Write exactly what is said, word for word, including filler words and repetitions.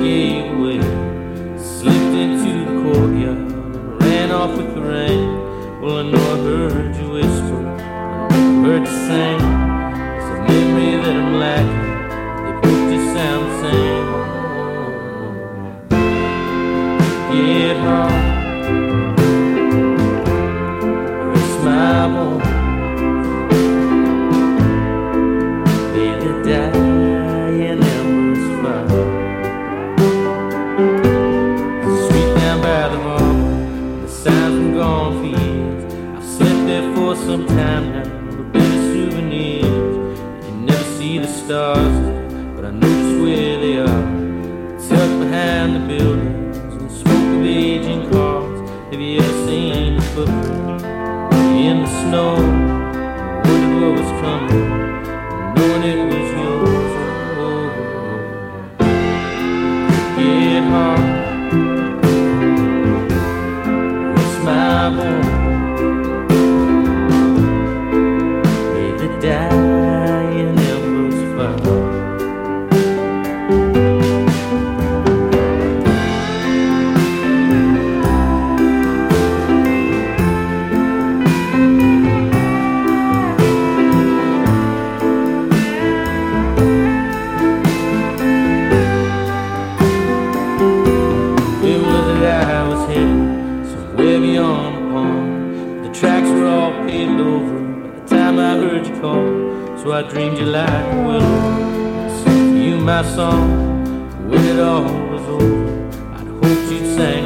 gave way, slipped into the courtyard, ran off with the rain. Well, I know I heard you whisper, I never heard you sing. It's a memory that I'm lacking, they both just sound the same. Get hard, rest my bones. May the dying embers fire. Street down by the harbor, the signs been gone for years. I've slept there for some time now, a bit of souvenirs. You can never see the stars, but I know just where they are. Tucked behind the buildings and the smoke of aging cars. Have you ever seen a footprint in the snow? I wondered what was coming, knowing it was yours. Oh, get hard, rest my bones. May the dying embers fire. Somewhere beyond the pond, the tracks were all paved over by the time I heard you call. So I dreamed you like a willow, I sang for you my song. When it all was over, I'd hoped you'd sing